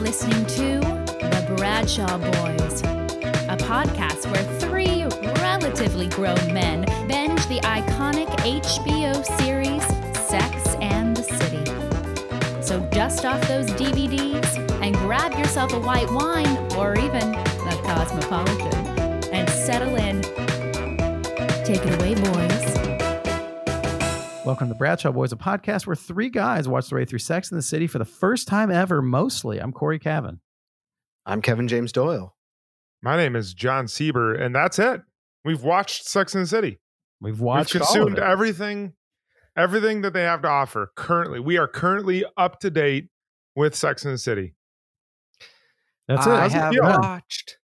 listening to The Bradshaw Boys, a podcast where three relatively grown men binge the iconic HBO series Sex and the City. So dust off those DVDs and grab yourself a white wine or even a Cosmopolitan and settle in. Take it away, boys. Welcome to Bradshaw Boys, a podcast where three guys watch their way through Sex and the City for the first time ever, mostly. I'm Corey Cavan. I'm Kevin James Doyle. My name is John Sieber, and that's it. We've watched Sex and the City. We've consumed all of everything that they have to offer currently. We are currently up to date with Sex and the City. That's it. I have watched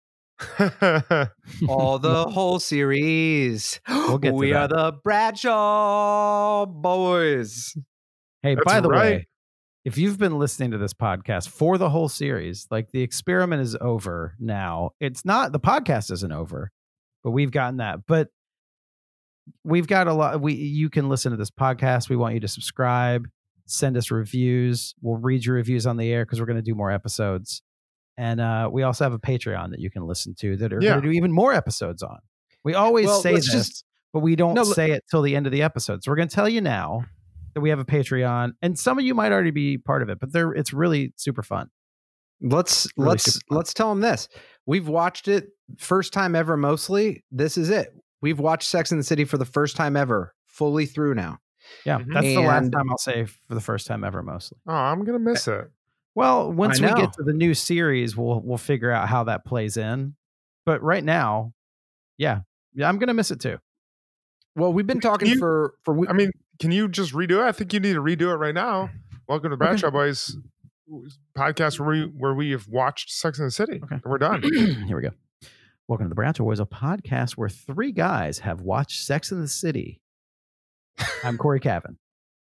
all the whole series. We'll get to we that. are the Bradshaw Boys. Hey, That's by the right. way, if you've been listening to this podcast for the whole series, like the experiment is over now. It's not, the podcast isn't over, but we've gotten that. But we've got a lot. You can listen to this podcast. We want you to subscribe, send us reviews. We'll read your reviews on the air because we're going to do more episodes. And we also have a Patreon that you can listen to that are going to do even more episodes on. We always say this, but we don't say it till the end of the episode. So we're going to tell you now that we have a Patreon, and some of you might already be part of it, but it's really super fun. Let's tell them this. We've watched it first time ever. Mostly, this is it. We've watched Sex and the City for the first time ever, fully through now. Yeah, that's the last time I'll say for the first time ever. Mostly. Oh, I'm gonna miss it. Well, once we get to the new series, we'll figure out how that plays in. But right now, yeah, I'm gonna miss it too. Well, we've been talking for. I mean, can you just redo it? I think you need to redo it right now. Welcome to Bradshaw Boys podcast where we have watched Sex and the City. Okay. We're done. Here we go. Welcome to the Bradshaw Boys, a podcast where three guys have watched Sex and the City. I'm Corey Cavan.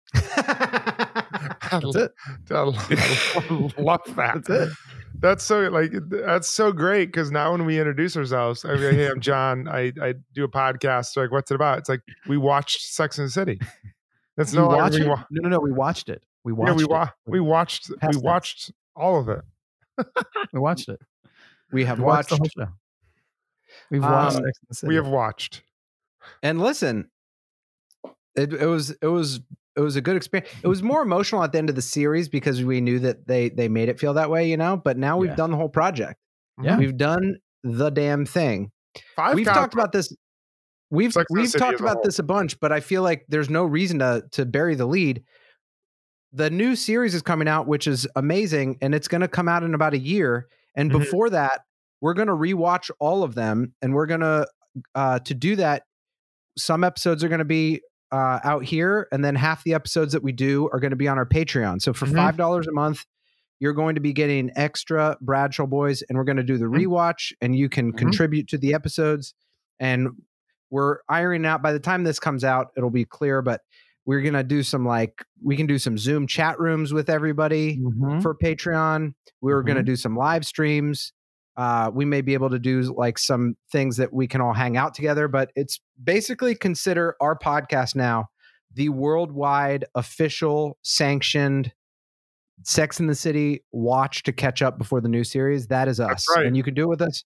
That's it. I love that. That's it. That's so great because now when we introduce ourselves, I mean, hey, I'm John. I do a podcast. Like, what's it about? It's like we watched Sex and the City. That's no longer No. We watched it. We watched all of it. We watched it. We have watched watched the whole show. We've watched Sex and the City. We have watched. And listen, it was a good experience. It was more emotional at the end of the series because we knew that they made it feel that way, but now we've done the whole project. Yeah. We've done the damn thing. We've talked about this. We've talked about this a bunch, but I feel like there's no reason to bury the lead. The new series is coming out, which is amazing, and it's going to come out in about a year. And before that, we're going to rewatch all of them, and we're going to do that. Some episodes are going to be out here, and then half the episodes that we do are going to be on our Patreon. So for $5 a month, you're going to be getting extra Bradshaw Boys, and we're going to do the rewatch, and you can contribute to the episodes. And we're ironing out, by the time this comes out, it'll be clear, but we're going to do we can do some Zoom chat rooms with everybody for Patreon. We're going to do some live streams. We may be able to do some things that we can all hang out together, but it's basically consider our podcast now the worldwide official sanctioned Sex and the City watch to catch up before the new series. That is us. That's right. And you can do it with us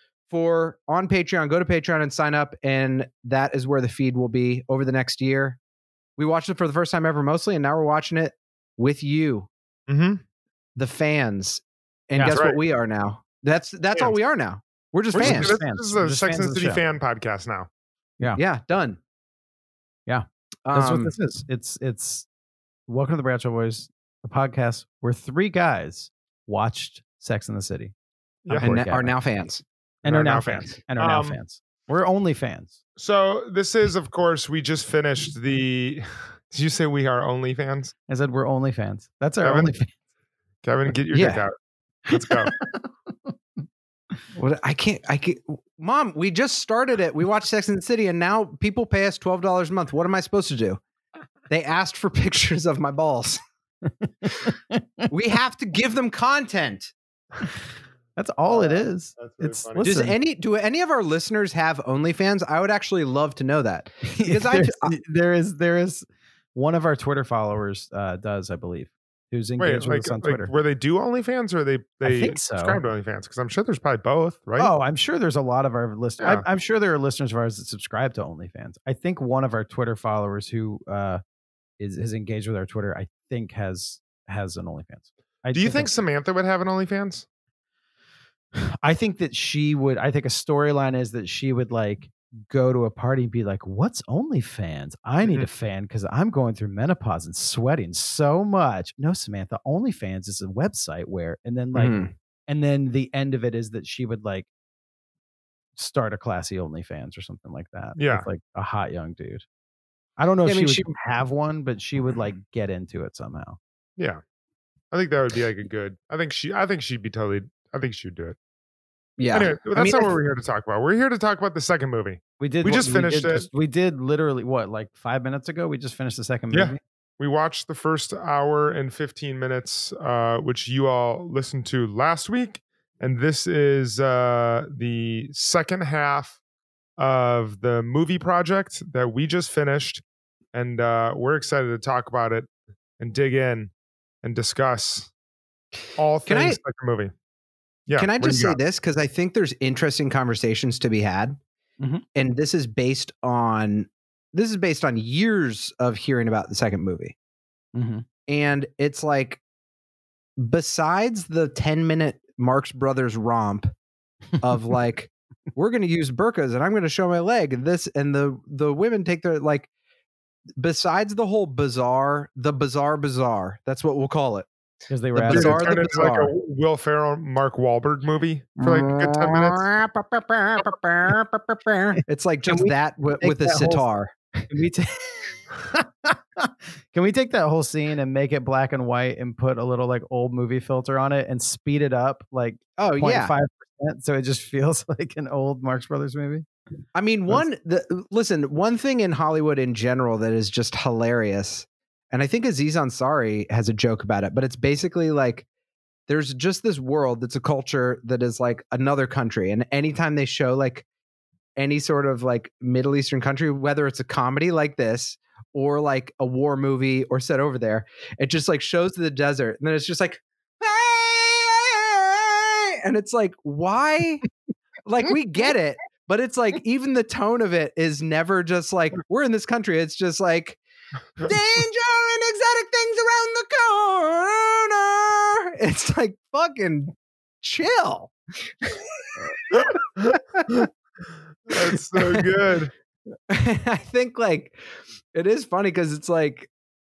on Patreon. Go to Patreon and sign up. And that is where the feed will be over the next year. We watched it for the first time ever mostly, and now we're watching it with you, the fans. And guess what we are now? That's all we are now. We're just fans. This is a Sex and the City fan podcast now. Yeah, done. Yeah, that's what this is. It's Welcome to the Bradshaw Boys, a podcast where three guys watched Sex and the City. And are now fans. And are now fans. And are now fans. We're only fans. So this is, of course, we just finished the... Did you say we are only fans? I said we're only fans. That's our Kevin? only fans. Kevin, get your dick out. Let's go. What I can't. Mom, we just started it. We watched Sex and the City, and now people pay us $12 a month. What am I supposed to do? They asked for pictures of my balls. We have to give them content. That's all it is. That's really It's funny. Do any of our listeners have OnlyFans? I would actually love to know that because there is one of our Twitter followers does, I believe, who's engaged with us on Twitter. Where they do OnlyFans, or they I think so. subscribe to OnlyFans? Because I'm sure there's probably both, right? Oh, I'm sure there's a lot of our listeners. Yeah. I'm sure there are listeners of ours that subscribe to OnlyFans. I think one of our Twitter followers who is engaged with our Twitter, I think has an OnlyFans. Do you think Samantha would have an OnlyFans? I think that she would. I think a storyline is that she would like go to a party and be like, "What's OnlyFans? I need a fan because I'm going through menopause and sweating so much." No, Samantha, OnlyFans is a website where, and then like, and then the end of it is that she would like start a classy OnlyFans or something like that. Yeah, with like a hot young dude. I don't know if she would have one, but she would like get into it somehow. Yeah, I think that would be like a good. I think she'd be totally. I think she'd do it. Yeah. Anyway, that's not what we're here to talk about. We're here to talk about the second movie. We just finished it. We did literally like 5 minutes ago. We just finished the second movie. Yeah. We watched the first hour and 15 minutes, which you all listened to last week. And this is the second half of the movie project that we just finished. And we're excited to talk about it and dig in and discuss all things like the movie. Yeah. Can I just say this? Because I think there's interesting conversations to be had. And this is based on years of hearing about the second movie. And it's like, besides the 10-minute Marx Brothers romp of like, we're going to use burqas and I'm going to show my leg and this, and the women take their, like, besides the whole bizarre, that's what we'll call it. Because they were bizarre. Like a Will Ferrell, Mark Wahlberg movie for like a good 10 minutes. It's like just that with a sitar. Can we take that whole scene and make it black and white and put a little like old movie filter on it and speed it up like 0.5% so it just feels like an old Marx Brothers movie? I mean, one thing in Hollywood in general that is just hilarious. And I think Aziz Ansari has a joke about it, but it's basically like there's just this world that's a culture that is like another country. And anytime they show like any sort of like Middle Eastern country, whether it's a comedy like this or like a war movie or set over there, it just like shows the desert. And then it's just like, hey! And it's like, why? Like, we get it, but it's like even the tone of it is never just like, we're in this country. It's just like, danger and exotic things around the corner. It's like, fucking chill. That's so good. I think like it is funny because it's like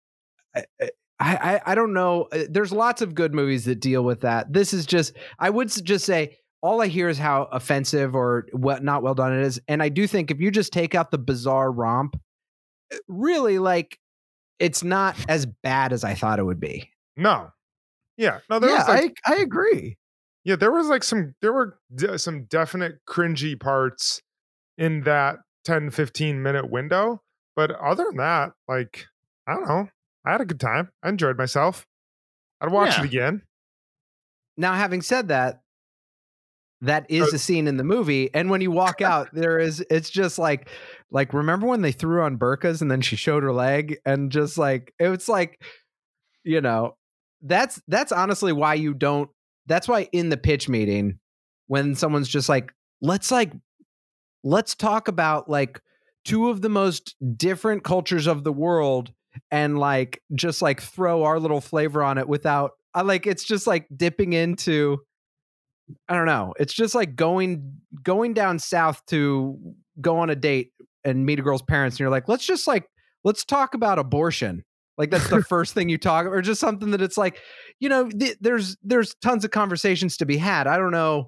I don't know. There's lots of good movies that deal with that. This is just, I would just say all I hear is how offensive or what not well done it is. And I do think if you just take out the bizarre romp, really, like, it's not as bad as I thought it would be. No. Yeah. No, there was like, I agree. Yeah, there were some definite cringy parts in that 10-15 minute window. But other than that, like, I don't know. I had a good time. I enjoyed myself. I'd watch it again. Now, having said that, that is a scene in the movie. And when you walk out, it's just like, remember when they threw on burqas and then she showed her leg and just like, it was like, you know, that's honestly why that's why in the pitch meeting, when someone's just like, let's talk about like two of the most different cultures of the world and like, just like throw our little flavor on it it's just like dipping into, I don't know. It's just like going down south to go on a date and meet a girl's parents. And you're like, let's talk about abortion. Like that's the first thing you talk, or just something that it's like, you know, there's tons of conversations to be had. I don't know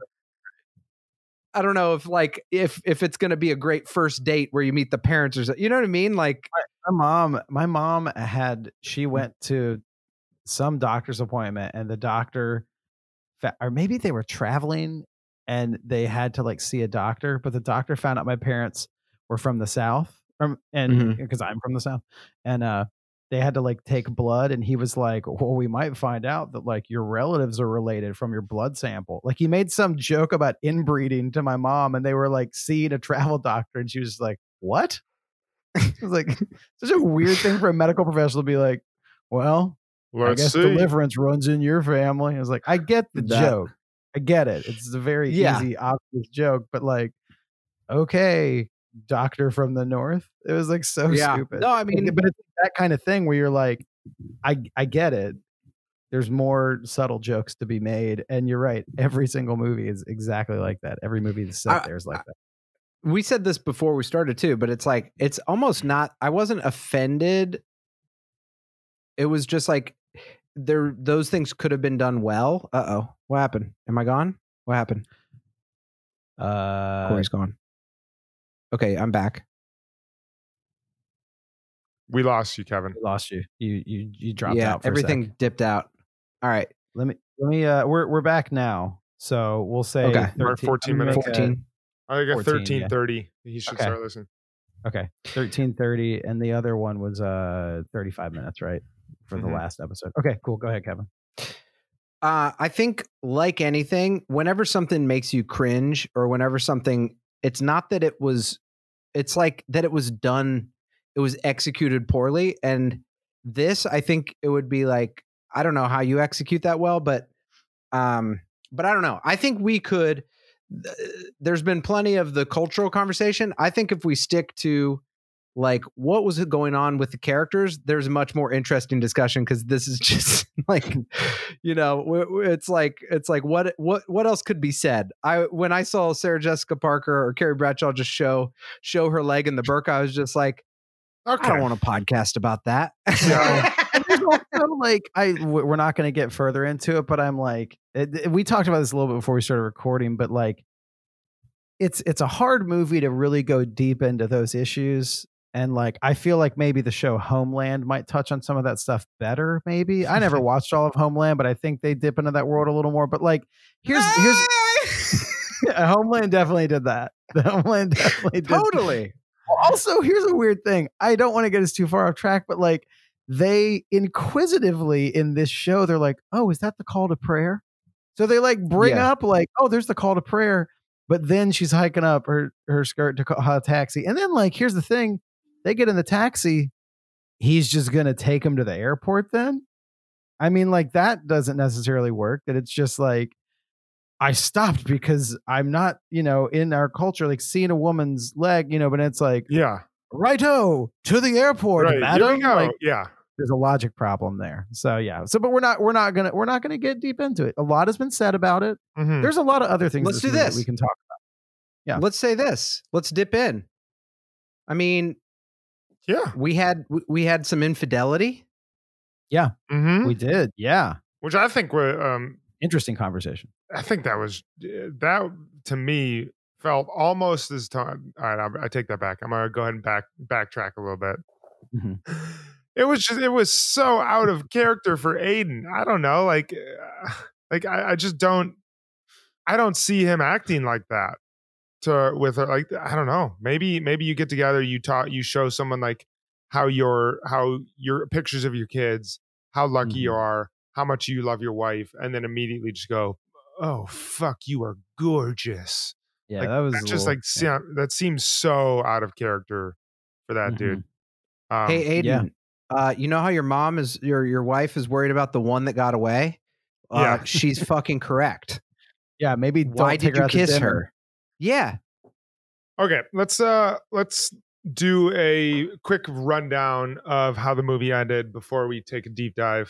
if it's going to be a great first date where you meet the parents or something. You know what I mean? Like my mom she went to some doctor's appointment and the doctor, or maybe they were traveling and they had to like see a doctor, but the doctor found out my parents were from the South and because I'm from the South, and they had to like take blood, and he was like, well, we might find out that like your relatives are related from your blood sample. Like he made some joke about inbreeding to my mom, and they were like seeing a travel doctor, and she was like, what? It was like such a weird thing for a medical professional to be like, well, I guess deliverance runs in your family. I was like, I get the joke. I get it. It's a very easy, obvious joke, but like, okay, doctor from the north. It was like so stupid. No, I mean, but it's that kind of thing where you're like, I get it. There's more subtle jokes to be made, and you're right. Every single movie is exactly like that. Every movie that's set there is like that. We said this before we started too, but it's like, it's almost not, I wasn't offended. It was just like those things could have been done well. Uh-oh. What happened? Am I gone? What happened? Corey's gone. Okay, I'm back. We lost you, Kevin. We lost you. You dropped out. For everything dipped out. All right. Let me. We're back now. So we'll say 14 minutes. 14. I got 13:30. He should start listening. Okay, 13:30, and the other one was 35 minutes, right, for the last episode. Okay, cool. Go ahead, Kevin. I think, like anything, whenever something makes you cringe, or whenever something, it's not that it's like that it was done, it was executed poorly. And this, I think it would be like, I don't know how you execute that well, but I don't know. I think we could. There's been plenty of the cultural conversation. I think if we stick to like what was going on with the characters, there's a much more interesting discussion, because this is just like, it's like what else could be said? When I saw Sarah Jessica Parker or Carrie Bradshaw just show her leg in the burqa, I was just like, okay. I don't want a podcast about that. We're not going to get further into it, but I'm like, we talked about this a little bit before we started recording, but like, it's a hard movie to really go deep into those issues. And like, I feel like maybe the show Homeland might touch on some of that stuff better. Maybe I never watched all of Homeland, but I think they dip into that world a little more. But like, here's Homeland definitely did that. The Homeland definitely did. Totally. Also, here's a weird thing. I don't want to get us too far off track, but like, they inquisitively in this show, they're like, oh, is that the call to prayer? So they like bring up like, oh, there's the call to prayer. But then she's hiking up her skirt to call a taxi. And then like, here's the thing. They get in the taxi. He's just going to take him to the airport then? I mean, like, that doesn't necessarily work. That it's just like, I stopped because I'm not, in our culture, like seeing a woman's leg, but it's like, righto, to the airport, right, madam. Like, yeah. There's a logic problem there. So but we're not gonna get deep into it. A lot has been said about it. Mm-hmm. There's a lot of other things. Let's do this. We can talk about. Yeah. Let's say this. Let's dip in. I mean, we had some infidelity. Yeah, we did. Yeah, which I think were interesting conversation. I think that to me felt almost as time. All right, I take that back. I'm gonna go ahead and backtrack a little bit. Mm-hmm. It was so out of character for Aiden. I don't know, I just don't see him acting like that with her. Like, I don't know. Maybe you get together, you show someone like how your pictures of your kids, how lucky you are, how much you love your wife, and then immediately just go, oh fuck, you are gorgeous. Yeah, like, that was just that seems so out of character for that dude. Hey, Aiden. You know how your mom is your wife is worried about the one that got away? She's fucking correct. Yeah, maybe why did you kiss her? Yeah. Okay, let's do a quick rundown of how the movie ended before we take a deep dive.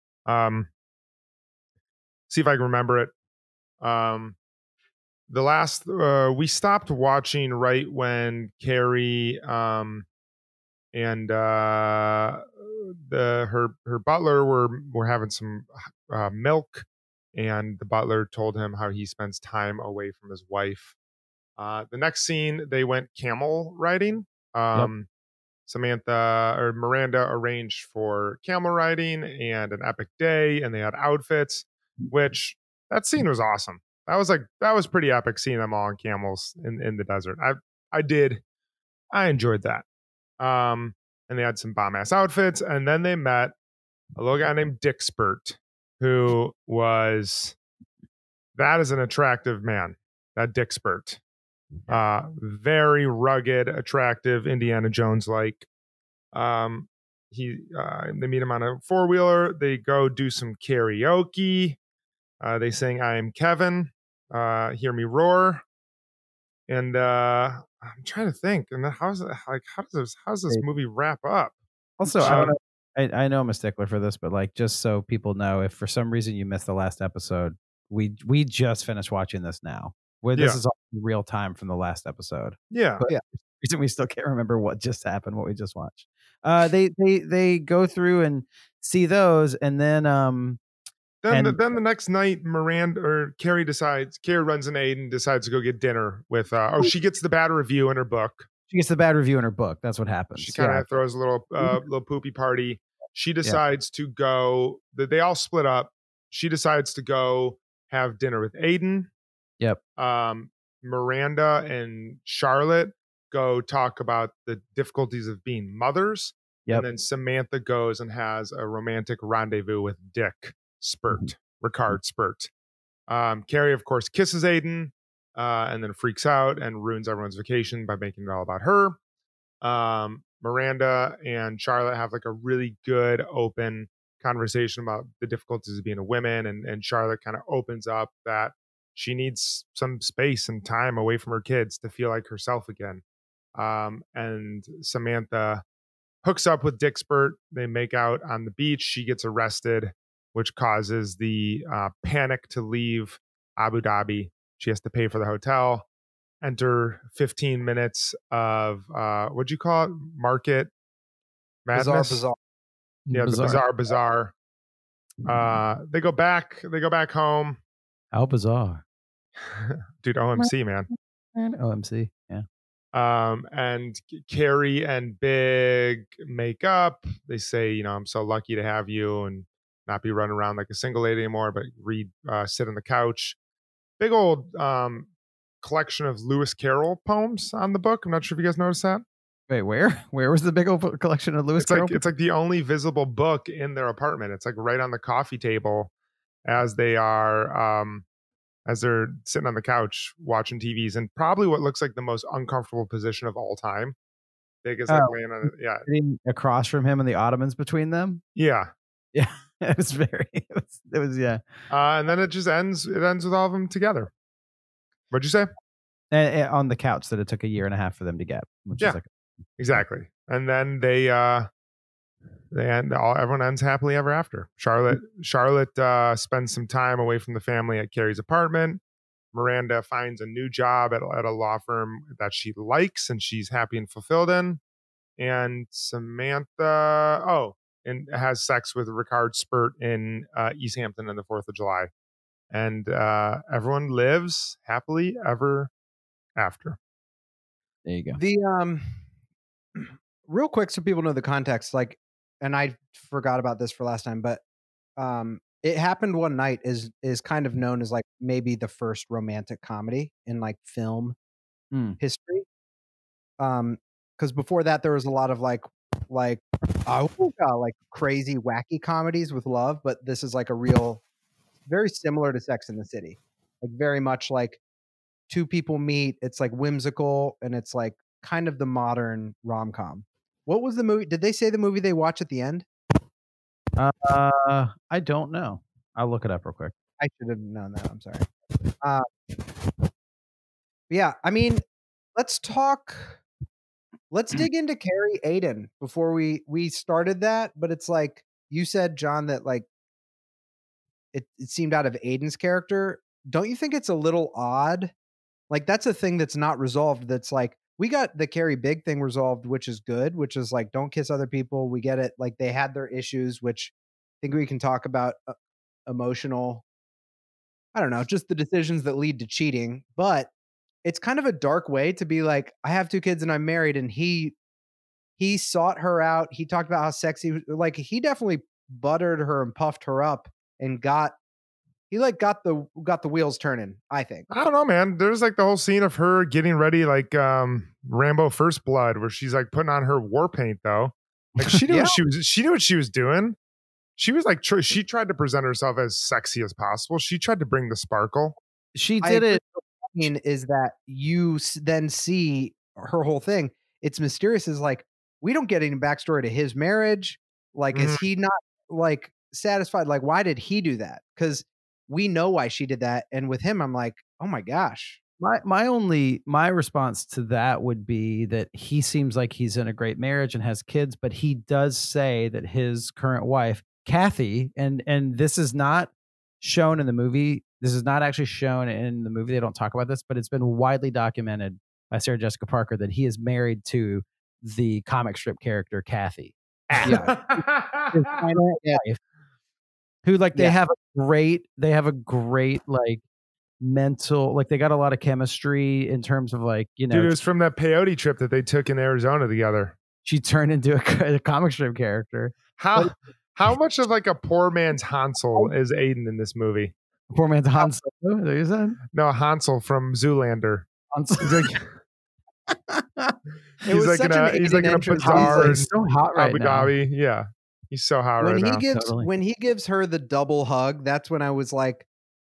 See if I can remember it. The last we stopped watching right when Carrie and her butler were having some milk, and the butler told him how he spends time away from his wife. The next scene, they went camel riding. Miranda arranged for camel riding and an epic day, and they had outfits, which that scene was awesome. That was pretty epic, seeing them all on camels in the desert. I enjoyed that. And they had some bomb ass outfits, and then they met a little guy named Dick Spurt, that is an attractive man, that Dick Spurt. Very rugged, attractive, Indiana Jones like. they meet him on a 4-wheeler. They go do some karaoke. They sing "I Am Kevin," "Hear Me Roar," and I'm trying to think. And then how does this movie wrap up? Also, I know I'm a stickler for this, but like, just so people know, if for some reason you missed the last episode, we just finished watching this now. This is all real time from the last episode. Yeah, but reason we still can't remember what just happened, what we just watched. They go through and see those, and then the next night, Carrie runs into Aiden, decides to go get dinner with. She gets the bad review in her book. She gets the bad review in her book. That's what happens. She kind of throws a little poopy party. She decides to go. They all split up. She decides to go have dinner with Aiden. Yep. Miranda and Charlotte go talk about the difficulties of being mothers. Yep. And then Samantha goes and has a romantic rendezvous with Dick Ricard Spurt. Carrie, of course, kisses Aiden. And then freaks out and ruins everyone's vacation by making it all about her. Miranda and Charlotte have like a really good open conversation about the difficulties of being a woman, and Charlotte kind of opens up that she needs some space and time away from her kids to feel like herself again. And Samantha hooks up with Dick Spurt. They make out on the beach. She gets arrested, which causes the panic to leave Abu Dhabi. She has to pay for the hotel. Enter 15 minutes of what'd you call it? Market madness. Bizarre. Yeah, the bizarre. They go back home. How bizarre, dude! OMC, man. OMC, yeah. And Carrie and Big make up. They say, I'm so lucky to have you and not be running around like a single lady anymore, but sit on the couch. Big old collection of Lewis Carroll poems on the book. I'm not sure if you guys noticed that. Wait, where was the big old collection of Lewis Carroll? It's like the only visible book in their apartment. It's like right on the coffee table as they are as they're sitting on the couch watching TVs, and probably what looks like the most uncomfortable position of all time. Big is like laying on it. Yeah. Sitting across from him and the ottomans between them. Yeah. Yeah. It was yeah. And then it just ends. It ends with all of them together. What'd you say? And on the couch that it took 1.5 years for them to get. Which is exactly. And then they end. Everyone ends happily ever after. Charlotte spends some time away from the family at Carrie's apartment. Miranda finds a new job at a law firm that she likes and she's happy and fulfilled in. And Samantha, and has sex with Ricard Spurt in East Hampton on the 4th of July. And everyone lives happily ever after. There you go. The real quick, so people know the context, like, and I forgot about this for last time, but It Happened One Night is kind of known as like maybe the first romantic comedy in like film history. Because before that there was a lot of like crazy wacky comedies with love, but this is like a real, very similar to Sex and the City, like very much like two people meet. It's like whimsical and it's like kind of the modern rom-com. What was the movie? Did they say the movie they watch at the end? I don't know. I'll look it up real quick. I should have known that. I'm sorry. Yeah, I mean, let's dig into Carrie Aiden before we started that, but it's like you said, John, that like it seemed out of Aiden's character. Don't you think it's a little odd? Like that's a thing that's not resolved. That's like, we got the Carrie Big thing resolved, which is good, which is like, don't kiss other people. We get it. Like they had their issues, which I think we can talk about emotional, I don't know, just the decisions that lead to cheating. But it's kind of a dark way to be like, I have 2 kids and I'm married. And he sought her out. He talked about how sexy, like he definitely buttered her and puffed her up and got the wheels turning, I think. I don't know, man. There's like the whole scene of her getting ready, like Rambo First Blood, where she's like putting on her war paint though. Like she knew she knew what she was doing. She was like, she tried to present herself as sexy as possible. She tried to bring the sparkle. She did it. Is that you then see her whole thing? It's mysterious. Is like, we don't get any backstory to his marriage. Like, is he not like satisfied? Like, why did he do that? Because we know why she did that. And with him, I'm like, oh my gosh. My response to that would be that he seems like he's in a great marriage and has kids, but he does say that his current wife, Kathy, and this is not shown in the movie. This is not actually shown in the movie. They don't talk about this, but it's been widely documented by Sarah Jessica Parker that he is married to the comic strip character Kathy. Yeah. Who like they have a great like mental, like they got a lot of chemistry in terms of like, you know, dude, it was from that peyote trip that they took in Arizona together. She turned into a comic strip character. How much of like a poor man's Hansel is Aiden in this movie? Poor man's Hansel. Is that what you said? No, Hansel from Zoolander. He's like in a bazaar. He's so hot right Abu Dhabi. Yeah, he's so hot right now. When he gives her the double hug, that's when I was like,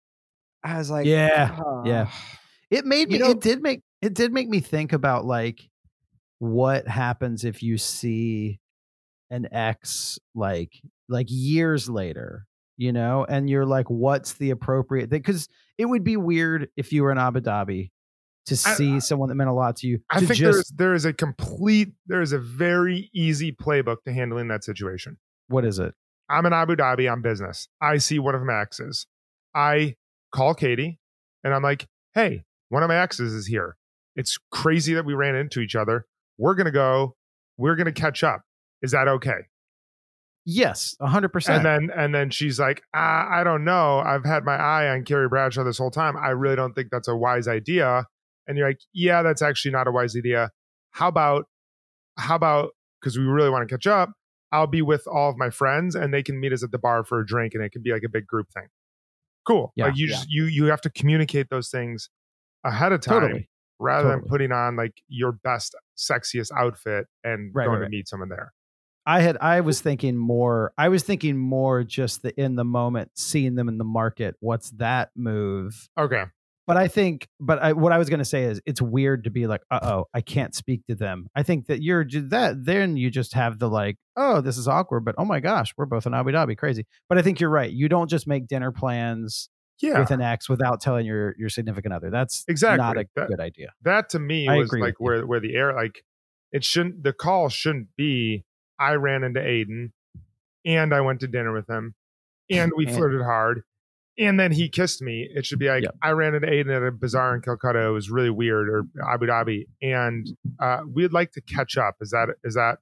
yeah. It made me. It did make me think about like what happens if you see an ex like years later, you know, and you're like, what's the appropriate thing? Because it would be weird if you were in Abu Dhabi to see someone that meant a lot to you. I think there is a very easy playbook to handling that situation. What is it? I'm in Abu Dhabi on business. I see one of my exes. I call Katie and I'm like, hey, one of my exes is here. It's crazy that we ran into each other. We're going to catch up. Is that okay? Yes, 100%. And then she's like, I don't know. I've had my eye on Carrie Bradshaw this whole time. I really don't think that's a wise idea. And you're like, yeah, that's actually not a wise idea. How about, because we really want to catch up, I'll be with all of my friends and they can meet us at the bar for a drink and it can be like a big group thing. Cool. Yeah, like you have to communicate those things ahead of time rather than putting on like your best, sexiest outfit and going to meet someone there. I was thinking more just in the moment, seeing them in the market. What's that move? Okay. But what I was going to say is it's weird to be like, I can't speak to them. I think that then you just have the like, oh, this is awkward, but oh my gosh, we're both in Abu Dhabi, crazy. But I think you're right. You don't just make dinner plans with an ex without telling your significant other. That's not a good idea. That to me was like where the air, like the call shouldn't be, I ran into Aiden and I went to dinner with him and we flirted hard. And then he kissed me. It should be like, I ran into Aiden at a bazaar in Calcutta. It was really weird, or Abu Dhabi. And we'd like to catch up. Was that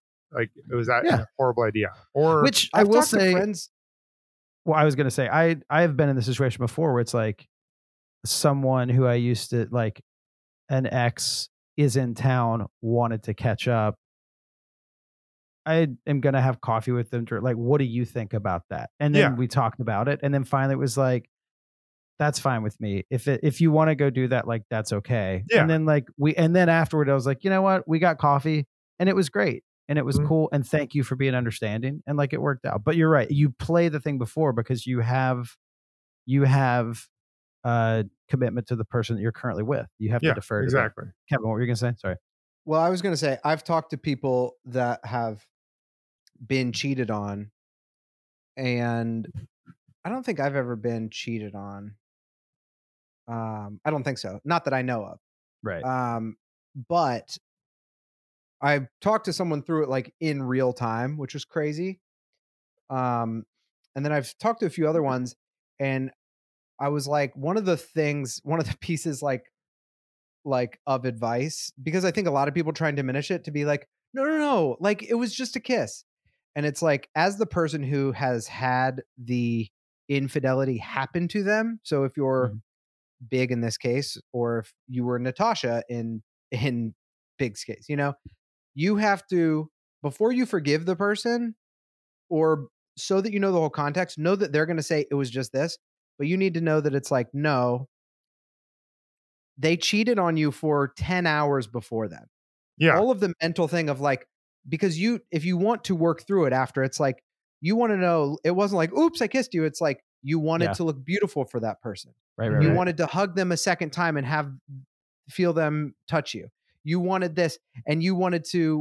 a horrible idea? Or which I will say, well, I was going to say, I have been in this situation before where it's like someone who I used to like, an ex is in town, wanted to catch up. I am going to have coffee with them. Like, what do you think about that? And then we talked about it. And then finally it was like, that's fine with me. If you want to go do that, like, that's okay. Yeah. And then afterward, I was like, you know what? We got coffee and it was great and it was cool. And thank you for being understanding. And like, it worked out. But you're right. You play the thing before because you have commitment to the person that you're currently with. You have to defer to exactly. That. Kevin, what were you going to say? Sorry. Well, I was going to say, I've talked to people that have been cheated on, and I don't think I've ever been cheated on. I don't think so. Not that I know of. Right. But I talked to someone through it like in real time, which was crazy. And then I've talked to a few other ones, and I was like, one of the pieces like of advice, because I think a lot of people try and diminish it to be like, no, like it was just a kiss. And it's like, as the person who has had the infidelity happen to them. So if you're Big in this case, or if you were Natasha in Big's case, you know, you have to, before you forgive the person, or so that you know the whole context, know that they're going to say it was just this, but you need to know that it's like, no, they cheated on you for 10 hours before that. Yeah. All of the mental thing of like, because if you want to work through it after, it's like, you want to know, it wasn't like, oops, I kissed you. It's like, you wanted to look beautiful for that person. Right. You wanted to hug them a second time and feel them touch you. You wanted this, and you wanted to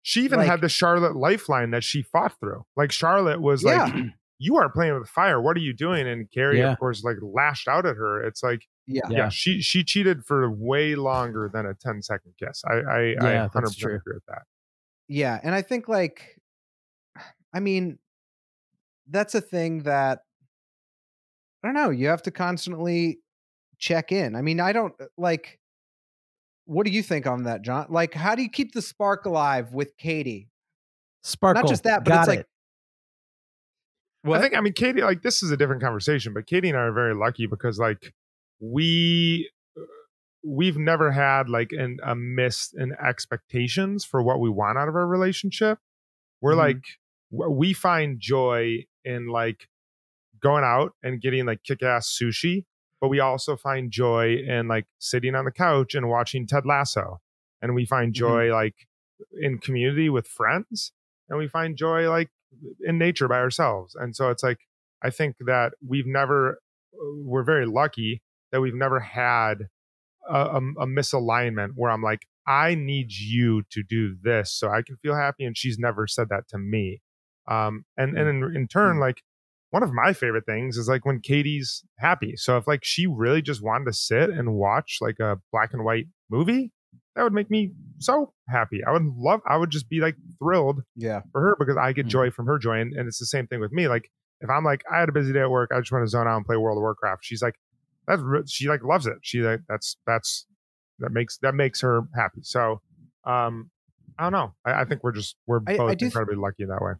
She even had the Charlotte lifeline that she fought through. Like Charlotte was like, you aren't playing with fire. What are you doing? And Carrie, of course, like lashed out at her. It's like, she cheated for way longer than a 10-second kiss. I 100% agree with that. Yeah. And I think like, I mean, that's a thing that, I don't know, you have to constantly check in. I mean, I don't like, what do you think on that, John? Like, how do you keep the spark alive with Katie? Sparkle. Not just that, but it's like, what? I mean, Katie, like this is a different conversation, but Katie and I are very lucky because like we've never had like a miss in expectations for what we want out of our relationship. We're like, we find joy in like going out and getting like kick-ass sushi, but we also find joy in like sitting on the couch and watching Ted Lasso. And we find joy like in community with friends, and we find joy like in nature by ourselves. And so it's like, I think that we're very lucky that we've never had a misalignment where I'm like, I need you to do this so I can feel happy. And she's never said that to me. And in turn, like one of my favorite things is like when Katie's happy. So if like she really just wanted to sit and watch like a black and white movie, that would make me so happy. I would just be like thrilled for her because I get joy from her joy. And it's the same thing with me. Like if I'm like, I had a busy day at work, I just want to zone out and play World of Warcraft. She's like, she like loves it. She like, that makes her happy. So, I don't know. I think we're both incredibly lucky that way.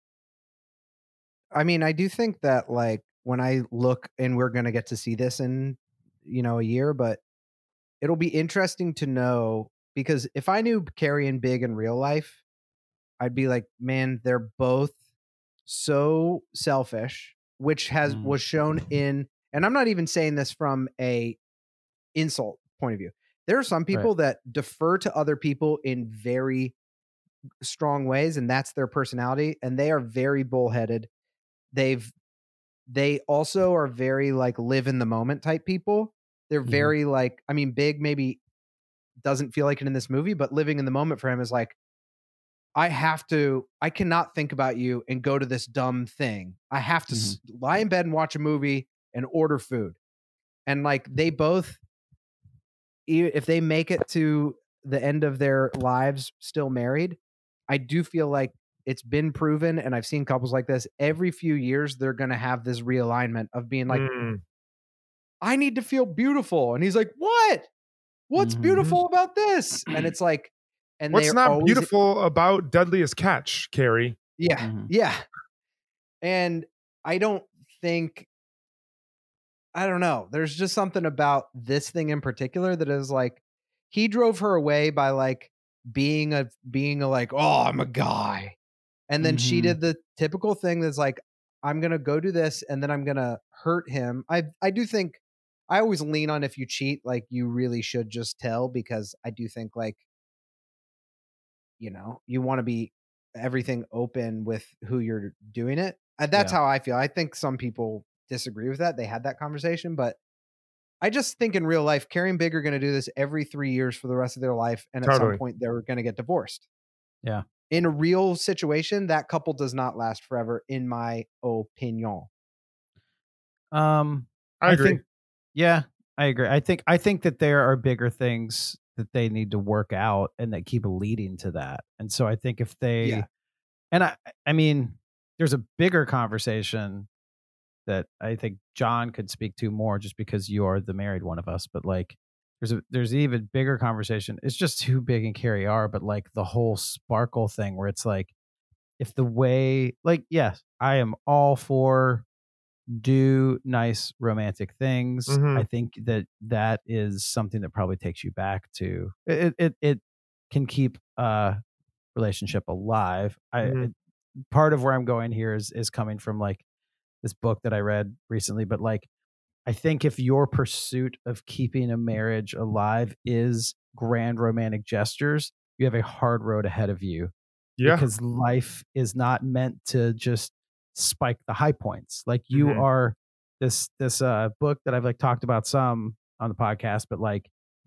I mean, I do think that like when I look, and we're going to get to see this in, a year, but it'll be interesting to know, because if I knew Carrie and Big in real life, I'd be like, man, they're both so selfish, which was shown in, and I'm not even saying this from a insult point of view. There are some people that defer to other people in very strong ways, and that's their personality, and they are very bullheaded. They also are very like live in the moment type people. They're very like, I mean, Big maybe doesn't feel like it in this movie, but living in the moment for him is like, I cannot think about you and go to this dumb thing. I have to lie in bed and watch a movie and order food. And like they both, if they make it to the end of their lives still married, I do feel like it's been proven, and I've seen couples like this, every few years they're going to have this realignment of being like, I need to feel beautiful. And he's like, what? What's beautiful about this? And it's like, and what's not beautiful about Deadliest Catch, Carrie? Yeah. Yeah. And I don't know. There's just something about this thing in particular that is like, he drove her away by like being a like, oh, I'm a guy. And then she did the typical thing that's like, I'm going to go do this and then I'm going to hurt him. I do think I always lean on, if you cheat, like you really should just tell, because I do think like, you want to be everything open with who you're doing it. That's how I feel. I think some people disagree with that. They had that conversation, but I just think in real life, Carrie and Big are going to do this every 3 years for the rest of their life. And at some point they're going to get divorced. Yeah. In a real situation, that couple does not last forever, in my opinion. I agree. I agree. I think that there are bigger things that they need to work out and that keep leading to that. And so I think if they, and I mean, there's a bigger conversation that I think John could speak to more, just because you are the married one of us, but like, there's an even bigger conversation. It's just who Big and Carrie are, but like the whole sparkle thing where it's like, if the way, like, yes, I am all for do nice romantic things. I think that is something that probably takes you back to it can keep a relationship alive. Part of where I'm going here is coming from like this book that I read recently, but like, I think if your pursuit of keeping a marriage alive is grand romantic gestures, you have a hard road ahead of you. Yeah. Because life is not meant to just spike the high points. Like you are this book that I've like talked about some on the podcast, but like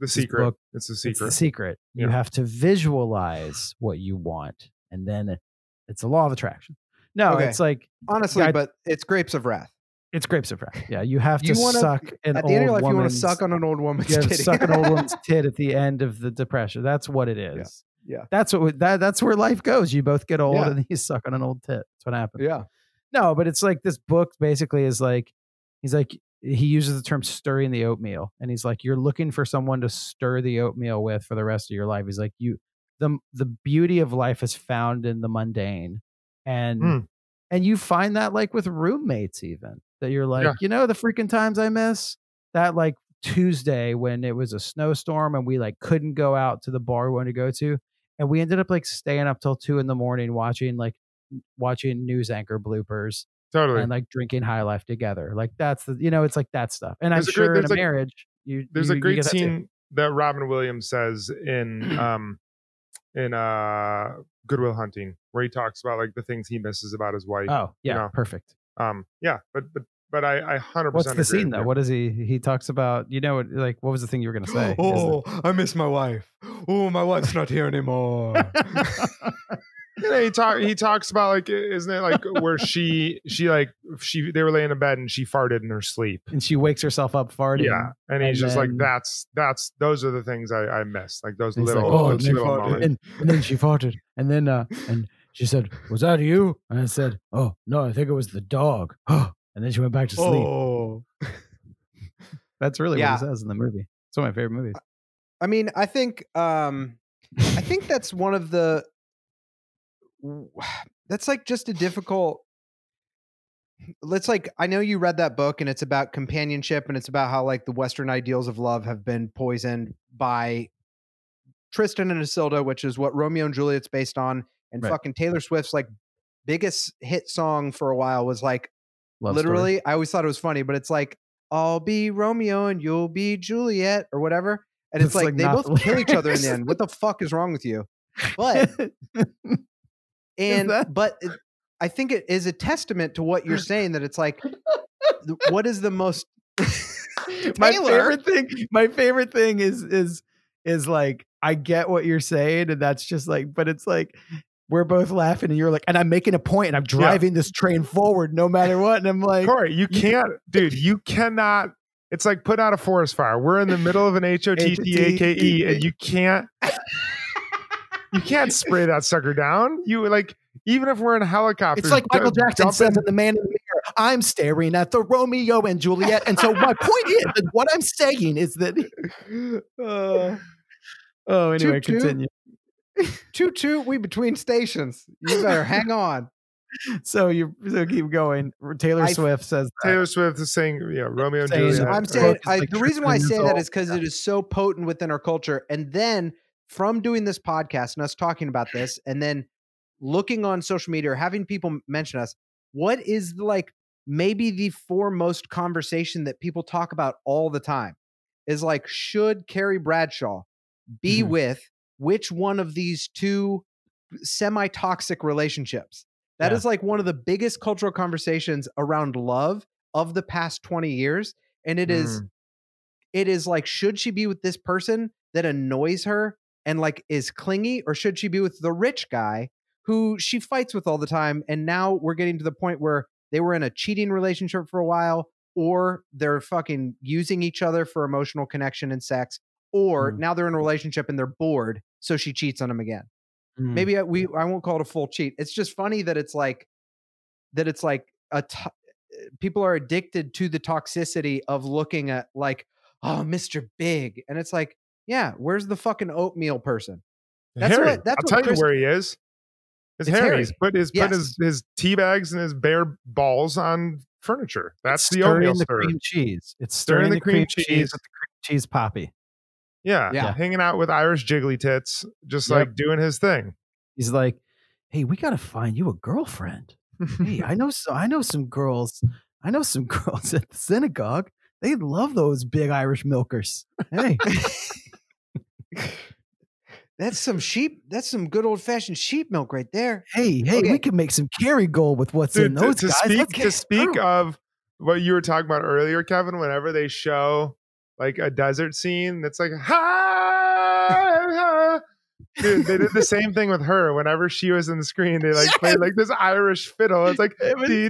The secret. It's the secret. It's the secret. You have to visualize what you want, and then it's a law of attraction. No, it's like honestly, but it's grapes of wrath. It's grapes of wrath. Yeah, you have to suck an at the end of your life. You want to woman's- suck on an old woman's you have to titty. suck an old woman's tit at the end of the depression. That's what it is. Yeah. That's what that's where life goes. You both get old Yeah. and you suck on an old tit. That's what happens. Yeah. No, but it's like this book basically is like he uses the term stirring the oatmeal, and he's like, you're looking for someone to stir the oatmeal with for the rest of your life. He's like, the beauty of life is found in the mundane, and you find that like with roommates even, that you're like, the freaking times I miss that, like Tuesday when it was a snowstorm and we like couldn't go out to the bar we wanted to go to, and we ended up like staying up till 2 a.m. watching news anchor bloopers. Totally. And like drinking High Life together. Like that's the, it's like that stuff. And I'm sure in a marriage, there's a great scene that Robin Williams says in Good Will Hunting, where he talks about like the things he misses about his wife. Oh yeah. Perfect. But I 100%. What's the scene though? What is he talks about? Like what was the thing you were going to say? I miss my wife. Oh, my wife's not here anymore. He talks about like, isn't it like where they were laying in bed and she farted in her sleep and she wakes herself up farting. Yeah, and he's just like, that's those are the things I miss, like those little, like, little moments. And then she farted, and then and she said, "Was that you?" And I said, "Oh no, I think it was the dog." And then she went back to sleep. Oh, that's really what he says in the movie. It's one of my favorite movies. I mean, I think that's one of the. That's like just a difficult. Let's like, I know you read that book and it's about companionship and it's about how like the Western ideals of love have been poisoned by Tristan and Isilda, which is what Romeo and Juliet's based on. And fucking Taylor Swift's like biggest hit song for a while was like Love literally, story. I always thought it was funny, but it's like, I'll be Romeo and you'll be Juliet or whatever. And it's like they both kill each other in the end. What the fuck is wrong with you? But I think it is a testament to what you're saying, that it's like, what is the most my favorite thing is like, I get what you're saying, and that's just like, but it's like we're both laughing and you're like, and I'm making a point and I'm driving this train forward no matter what, and I'm like, Corey, you cannot. It's like putting out a forest fire. We're in the middle of an HOTTAKE, and you can't spray that sucker down. You like, even if we're in a helicopter. It's like Michael Jackson says in The Man in the Mirror, I'm staring at the Romeo and Juliet. And so my point is that what I'm saying is that. Anyway, continue. Choo-choo, we between stations. You better hang on. So keep going. Taylor Swift says that. Taylor Swift is saying, Romeo and Juliet. I'm saying the reason why I say that is because it is so potent within our culture. And then from doing this podcast and us talking about this, and then looking on social media or having people mention us, what is like maybe the foremost conversation that people talk about all the time is like, should Carrie Bradshaw be with which one of these two semi-toxic relationships? That is like one of the biggest cultural conversations around love of the past 20 years. And it is like, should she be with this person that annoys her and like is clingy, or should she be with the rich guy who she fights with all the time? And now we're getting to the point where they were in a cheating relationship for a while, or they're fucking using each other for emotional connection and sex, or now they're in a relationship and they're bored, so she cheats on him again. Maybe I won't call it a full cheat. It's just funny that it's like people are addicted to the toxicity of looking at like, oh, Mr. Big. And it's like, yeah, where's the fucking oatmeal person? That's Harry. I'll tell you where he is. It's Harry. He's put his tea bags and his bare balls on furniture. That's the oatmeal stir. Cream cheese. It's stirring the cream cheese with the cream cheese poppy. Yeah, hanging out with Irish jiggly tits, just like doing his thing. He's like, hey, we got to find you a girlfriend. Hey, I know some girls. I know some girls at the synagogue. They love those big Irish milkers. Hey. That's some good old fashioned sheep milk right there. Hey, we can make some Kerrygold with what's in those guys. To speak of what you were talking about earlier, Kevin, whenever they show like a desert scene that's like ha. Dude, they did the same thing with her. Whenever she was in the screen, they like played like this Irish fiddle. It's like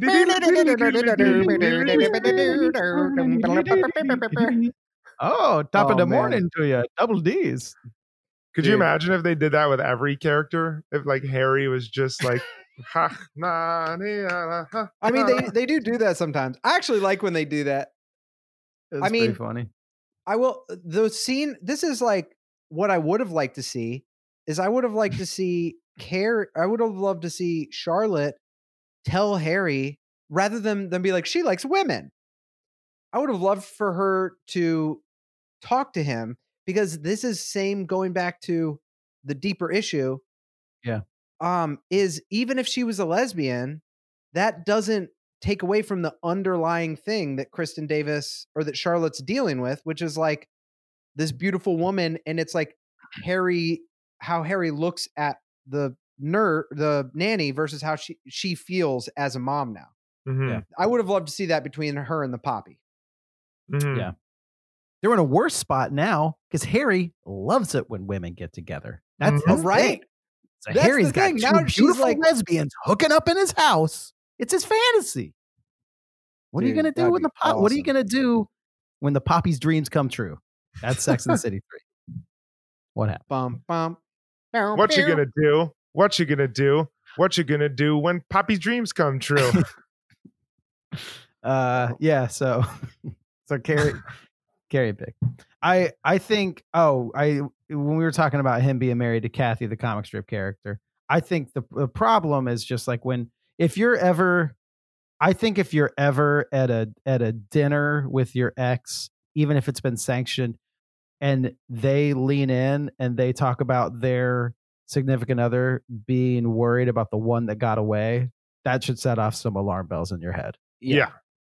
top of the morning to you, double D's. Could you imagine if they did that with every character? If like Harry was just like, ha, na, ha. I mean, they do that sometimes. I actually like when they do that. I mean, pretty funny. I will. The scene. This is like what I would have liked to see. Is I would have liked to see I would have loved to see Charlotte tell Harry rather than be like she likes women. I would have loved for her to talk to him because this is same going back to the deeper issue. Yeah. Is even if she was a lesbian, that doesn't take away from the underlying thing that Kristen Davis or that Charlotte's dealing with, which is like this beautiful woman. And it's like how Harry looks at the nanny versus how she feels as a mom now. Mm-hmm. Yeah. I would have loved to see that between her and the Poppy. Mm-hmm. Yeah. They're in a worse spot now because Harry loves it when women get together. That's right. So that's Harry's got two now beautiful like, lesbians hooking up in his house. It's his fantasy. What are you going to do when awesome. What are you going to do when the Poppy's dreams come true? That's Sex and the City 3. What happened? Bum, bum. What you gonna do? What you gonna do? What you gonna do when Poppy's dreams come true? Yeah. So Carrie pick. I think. When we were talking about him being married to Kathy, the comic strip character, I think the problem is just like if you're ever at a dinner with your ex, even if it's been sanctioned, and they lean in and they talk about their significant other being worried about the one that got away, that should set off some alarm bells in your head. Yeah.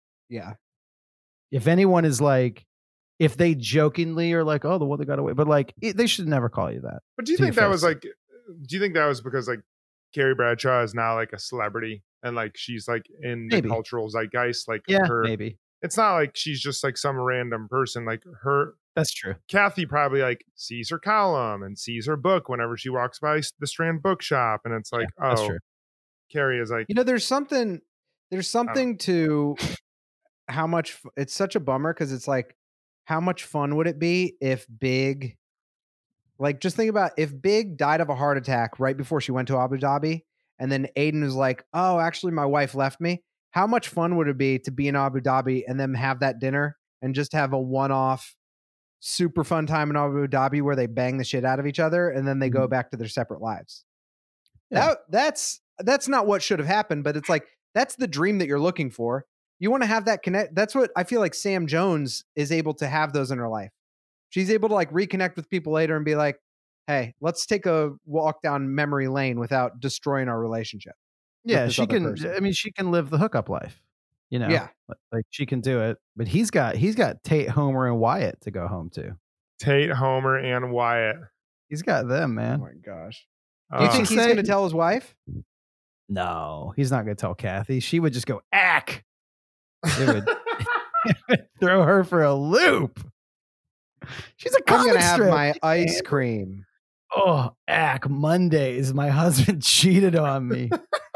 If anyone is like, if they jokingly are like, oh, the one that got away, but like, they should never call you that. But do you think that was like, do you think that was because like Carrie Bradshaw is now like a celebrity and like she's like in the cultural zeitgeist? Like, maybe. It's not like she's just like some random person. Like her. That's true. Kathy probably like sees her column and sees her book whenever she walks by the Strand bookshop, and it's like, that's true. Carrie is like, there's something to how much it's such a bummer because it's like, how much fun would it be if Big, like, just think about if Big died of a heart attack right before she went to Abu Dhabi, and then Aiden was like, oh, actually, my wife left me. How much fun would it be to be in Abu Dhabi and then have that dinner and just have a one-off super fun time in Abu Dhabi where they bang the shit out of each other and then they go back to their separate lives. Yeah. That's not what should have happened, but it's like, that's the dream that you're looking for. You want to have that connect. That's what I feel like Sam Jones is able to have those in her life. She's able to like reconnect with people later and be like, hey, let's take a walk down memory lane without destroying our relationship. Yeah, she can. Person. I mean, she can live the hookup life. Yeah, like she can do it. But he's got Tate, Homer, and Wyatt to go home to. Tate, Homer, and Wyatt. He's got them, man. Oh my gosh. Do you think he's going to tell his wife? No, he's not going to tell Kathy. She would just go ack. It would throw her for a loop. She's a comic I'm going to have strip. my ice cream. Oh, ack, Mondays. My husband cheated on me.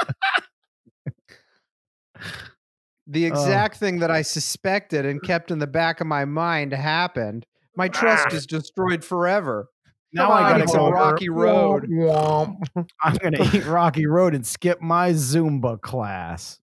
The exact thing that I suspected and kept in the back of my mind happened. My trust is destroyed forever. Now I gotta go Rocky Road. I'm gonna eat Rocky Road and skip my Zumba class.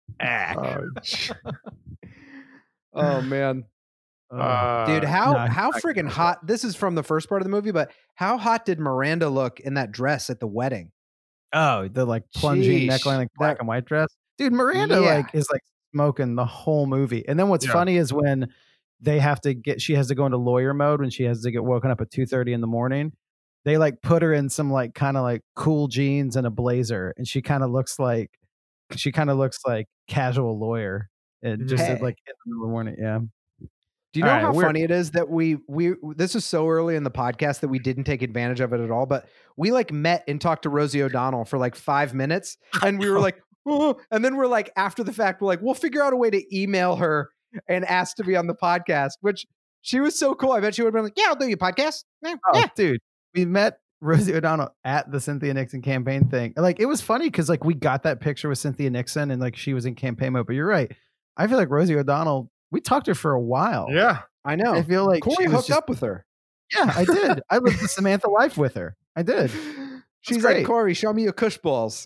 Oh man. Dude, how freaking hot. This is from the first part of the movie, but how hot did Miranda look in that dress at the wedding? Oh, the like plunging neckline, like black and white dress. Dude, Miranda is like smoking the whole movie. And then what's funny is when she has to go into lawyer mode when she has to get woken up at 2:30 in the morning. They like put her in some like kind of like cool jeans and a blazer, and she kind of looks like casual lawyer. And just like in the morning, yeah. Do you know how funny it is that we this is so early in the podcast that we didn't take advantage of it at all, but we like met and talked to Rosie O'Donnell for like 5 minutes, and we were like, oh, and then we're like, after the fact, we're like, we'll figure out a way to email her and ask to be on the podcast, which She was so cool. I bet she would have been like, yeah, I'll do your podcast. Yeah, dude, we met Rosie O'Donnell at the Cynthia Nixon campaign thing. Like, it was funny because like we got that picture with Cynthia Nixon and like she was in campaign mode. But you're right. I feel like Rosie O'Donnell, we talked to her for a while. Yeah, I know. I feel like Corey hooked up with her. Yeah, I did. I lived the Samantha life with her. I did. She's like, Corey, show me your Kush balls.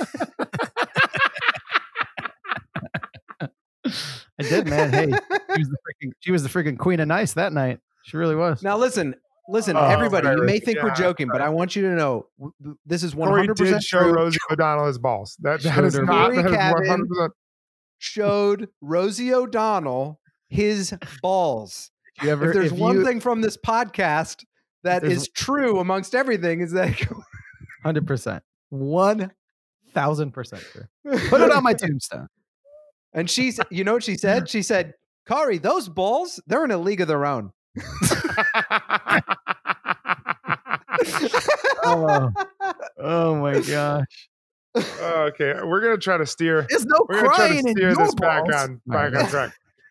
I did, man. Hey, she was the freaking queen of nice that night. She really was. Now listen, everybody. You may think we're joking, but I want you to know this is 100% Corey did show true. Rosie O'Donnell his balls. That is not 100%. Showed Rosie O'Donnell his balls. If there's one thing from this podcast that is true amongst everything, is that 100%, 1,000% true. Put it on my tombstone. And she's, you know what she said? She said, Kari, those balls, they're in a league of their own. Oh my gosh. Okay, we're gonna try to steer. There's no crying in your this balls. back on track.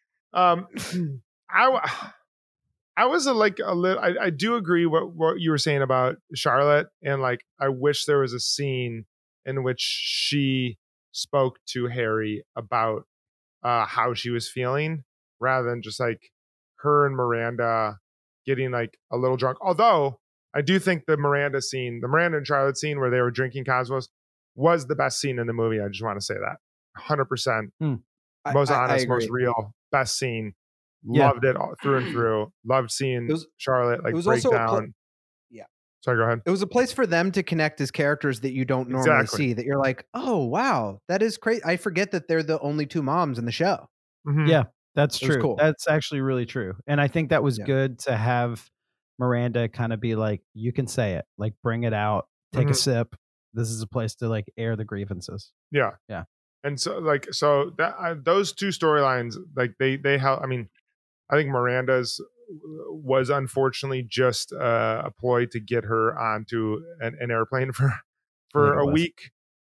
I was a little. I do agree what you were saying about Charlotte, and like I wish there was a scene in which she spoke to Harry about how she was feeling, rather than just like her and Miranda getting like a little drunk. Although I do think the Miranda and Charlotte scene where they were drinking Cosmos was the best scene in the movie. I just want to say that 100%. Most honest, most real, best scene. Loved it all, through and through. Loved seeing Charlotte like break down. Sorry, go ahead. It was a place for them to connect as characters that you don't normally see, that you're like, oh, wow, that is crazy. I forget that they're the only two moms in the show. Mm-hmm. Yeah, that's true. Cool. That's actually really true. And I think that was good to have Miranda kind of be like, you can say it, like bring it out, take a sip. This is a place to like air the grievances. Yeah. Yeah. And so that those two storylines, like they help. I mean, I think Miranda's was unfortunately just a ploy to get her onto an airplane for a week.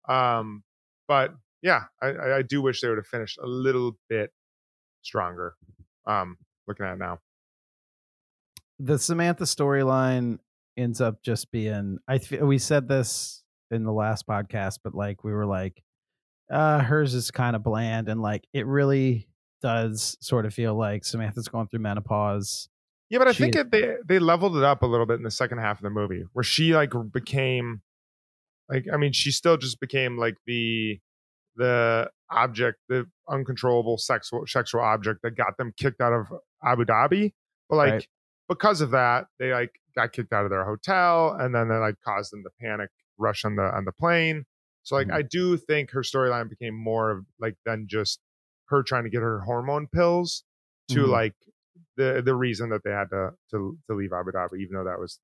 But yeah, I do wish they would have finished a little bit stronger. Looking at it now, the Samantha storyline ends up just being. We said this in the last podcast, but like we were like, hers is kind of bland, and like it really does sort of feel like Samantha's going through menopause. Yeah, but I think they leveled it up a little bit in the second half of the movie, where she like became like, I mean, she still just became like the object, the uncontrollable sexual object that got them kicked out of Abu Dhabi. But like because of that, they like got kicked out of their hotel, and then they like caused them to panic, rush on the plane. So like I do think her storyline became more of like than just her trying to get her hormone pills to like the reason that they had to leave Abu Dhabi, even though that was,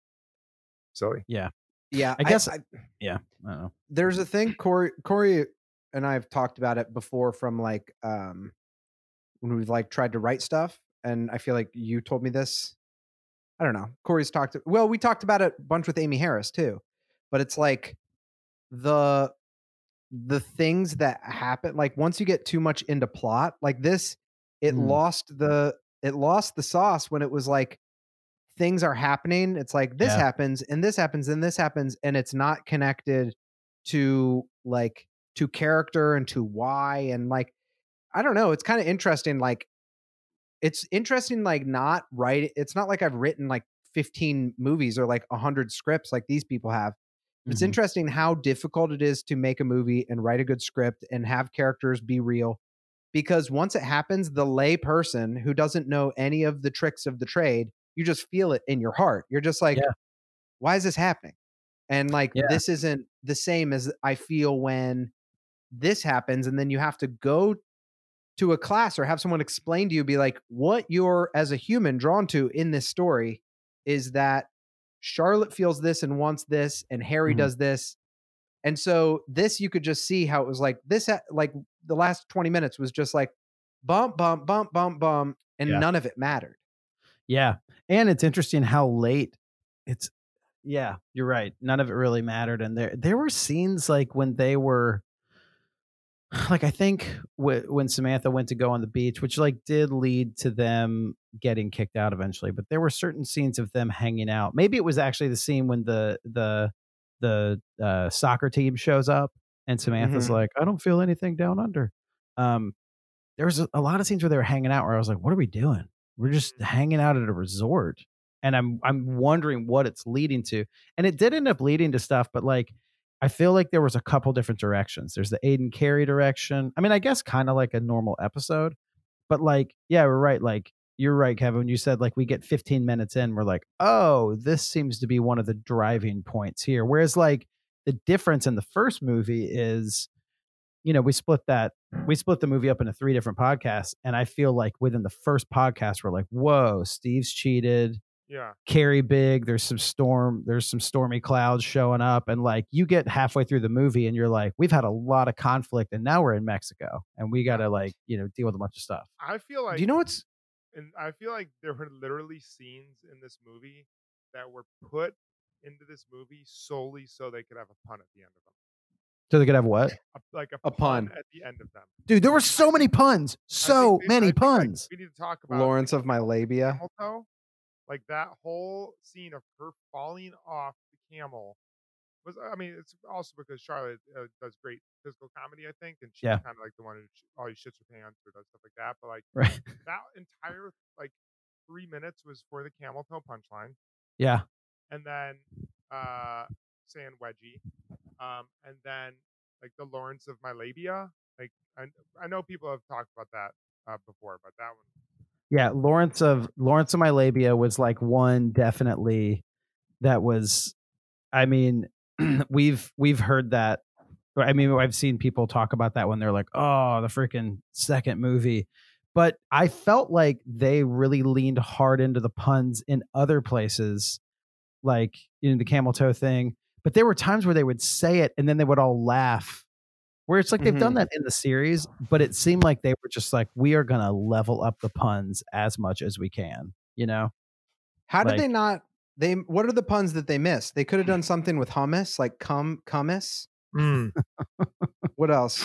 silly. Yeah. I guess I don't know. There's a thing Corey and I've talked about it before from like when we've like tried to write stuff, and I feel like you told me this. I don't know. Corey's we talked about it a bunch with Amy Harris too, but it's like the things that happen, like once you get too much into plot like this, it lost the sauce when it was like things are happening. It's like this happens and this happens and this happens, and it's not connected to character and to why, and like I don't know. It's kind of interesting. Like it's interesting, like not right. It's not like I've written like 15 movies or like 100 scripts like these people have. It's interesting how difficult it is to make a movie and write a good script and have characters be real, because once it happens, the lay person who doesn't know any of the tricks of the trade, you just feel it in your heart. You're just like, why is this happening? And like, this isn't the same as I feel when this happens. And then you have to go to a class or have someone explain to you, be like, what you're as a human drawn to in this story is that Charlotte feels this and wants this, and Harry does this. And so this, you could just see how it was like this, like the last 20 minutes was just like bump, bump, bump, bump, bump. And none of it mattered. Yeah. And it's interesting how late you're right. None of it really mattered. And there were scenes like when they were like I think when Samantha went to go on the beach, which like did lead to them getting kicked out eventually, but there were certain scenes of them hanging out. Maybe it was actually the scene when the soccer team shows up and Samantha's like, I don't feel anything down under. There was a lot of scenes where they were hanging out where I was like, what are we doing? We're just hanging out at a resort. And I'm wondering what it's leading to. And it did end up leading to stuff, but like I feel like there was a couple different directions. There's the Aiden Carey direction. I mean, I guess kind of like a normal episode, but like, yeah, we're right. Like you're right, Kevin. You said like we get 15 minutes in, we're like, oh, this seems to be one of the driving points here. Whereas like the difference in the first movie is, you know, we split the movie up into 3 different podcasts. And I feel like within the first podcast, we're like, whoa, Steve's cheated. Yeah. Carrie big. There's some stormy clouds showing up. And like you get halfway through the movie and you're like, we've had a lot of conflict and now we're in Mexico and we got to like, you know, deal with a bunch of stuff. I feel like, do you know what's, and I feel like there were literally scenes in this movie that were put into this movie solely so they could have a pun at the end of them. So they could have what? A pun at the end of them. Dude, there were so many puns. So many puns. We need to talk about Lawrence of My Labia. Like that whole scene of her falling off the camel was, I mean, it's also because Charlotte does great physical comedy, I think. And she's kind of like the one who always shits her pants or does stuff like that. But like that entire like 3 minutes was for the camel toe punchline. Yeah. And then saying wedgie. And then like the Lawrence of My Labia. Like I know people have talked about that before, but that one. Yeah, Lawrence of My Labia was like one definitely that was, I mean, we've heard that. I mean, I've seen people talk about that when they're like, oh, the freaking second movie. But I felt like they really leaned hard into the puns in other places, like in the camel toe thing. But there were times where they would say it and then they would all laugh. Where it's like they've done that in the series, but it seemed like they were just like, we are going to level up the puns as much as we can, you know? How did they not? What are the puns that they missed? They could have done something with hummus, like hummus. What else?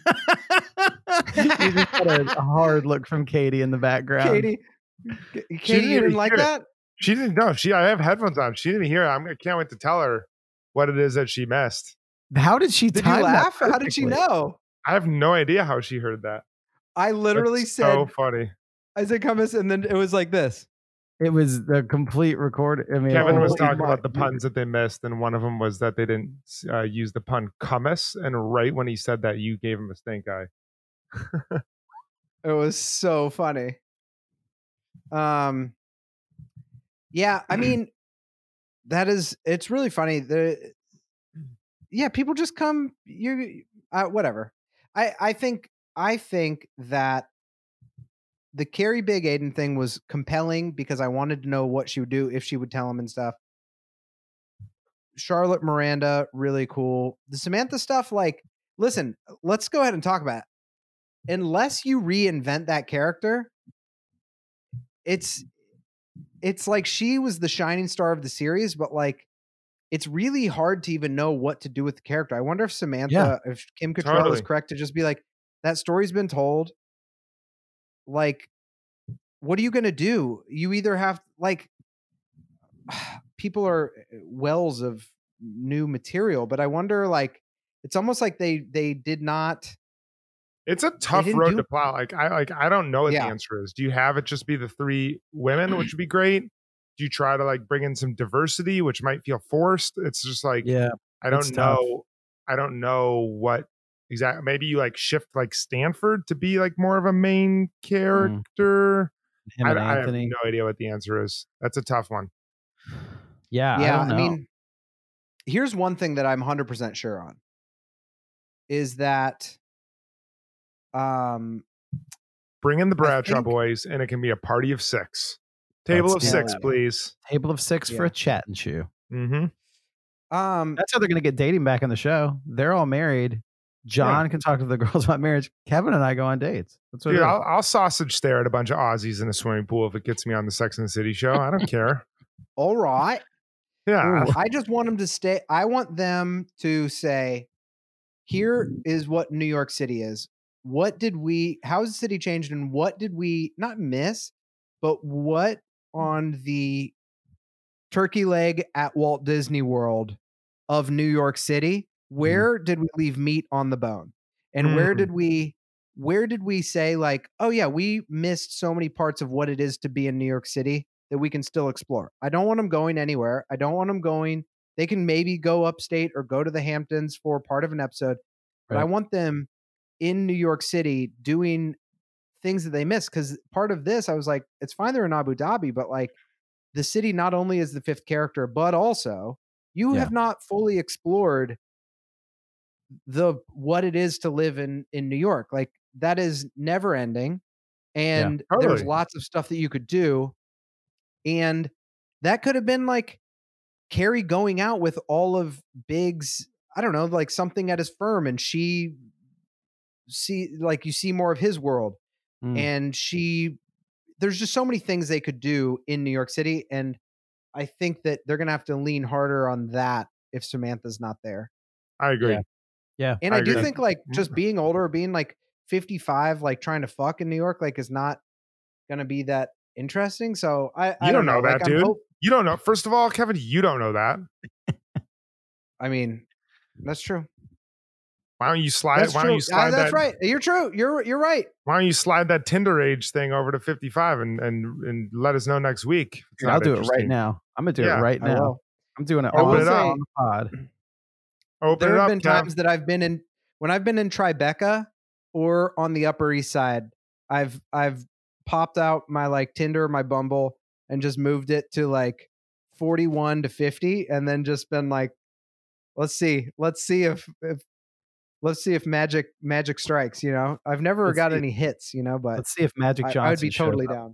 You just got a hard look from Katie in the background. Katie, you didn't like that? She didn't know. I have headphones on. She didn't hear it. I can't wait to tell her what it is that she missed. How did she Did you laugh? How did she know? I have no idea how she heard that. I literally said, so funny. I said hummus, and then it was like this. It was the complete record. I mean, Kevin was talking about the puns that they missed, and one of them was that they didn't use the pun "cummus," and right when he said that, you gave him a stink eye. It was so funny. Yeah, I mean, it's really funny. Yeah, people just come. Whatever. I think that the Carrie Big Aiden thing was compelling because I wanted to know what she would do if she would tell him and stuff. Charlotte Miranda, really cool. The Samantha stuff, like, listen, let's go ahead and talk about it. Unless you reinvent that character, it's like she was the shining star of the series, but like, it's really hard to even know what to do with the character. I wonder if Samantha, if Kim Cattrall is correct to just be like, that story's been told. Like, what are you going to do? You either have, like, people are wells of new material, but I wonder, like, it's almost like they did not. It's a tough road to plow. I don't know what the answer is. Do you have it just be the 3 women, which would be great? Do you try to like bring in some diversity, which might feel forced? It's just like, I don't know. I don't know what exactly. Maybe you like shift like Stanford to be like more of a main character. I have no idea what the answer is. That's a tough one. Yeah. I mean, here's one thing that I'm 100% sure on is that, bring in the Bradshaw boys and it can be a party of 6. Table of 6, please. Table of 6 for a chat and chew. Mm-hmm. That's how they're going to get dating back in the show. They're all married. John can talk to the girls about marriage. Kevin and I go on dates. That's what I'll sausage stare at a bunch of Aussies in a swimming pool if it gets me on the Sex and the City show. I don't care. All right. Yeah. I just want them to stay. I want them to say, here is what New York City is. How has the city changed, and what did we not miss, but what on the turkey leg at Walt Disney World of New York City, where did we leave meat on the bone? And where did we say like, oh yeah, we missed so many parts of what it is to be in New York City that we can still explore. I don't want them going anywhere. I don't want them going. They can maybe go upstate or go to the Hamptons for part of an episode, but I want them in New York City doing things that they miss. Because part of this, I was like, it's fine they're in Abu Dhabi, but like the city not only is the fifth character, but also you have not fully explored what it is to live in New York. Like that is never ending. And there's lots of stuff that you could do. And that could have been like Carrie going out with all of Big's, I don't know, like something at his firm, and you see more of his world. And there's just so many things they could do in New York City. And I think that they're going to have to lean harder on that if Samantha's not there. I agree. Yeah. And I do think like just being older, being like 55, like trying to fuck in New York, like is not going to be that interesting. So I don't know that, like, dude. You don't know. First of all, Kevin, you don't know that. I mean, that's true. Why don't you slide? That's right. You're true. You're right. Why don't you slide that Tinder age thing over to 55 and let us know next week? I'll do it right now. I'm gonna do it right now. I'm doing it all on the pod. There have been times that I've been in when I've been in Tribeca or on the Upper East Side. I've popped out my like Tinder, my Bumble, and just moved it to like 41 to 50, and then just been like, let's see if magic strikes, you know. I've never got any hits, you know, but let's see if Magic Johnson. I would be totally down.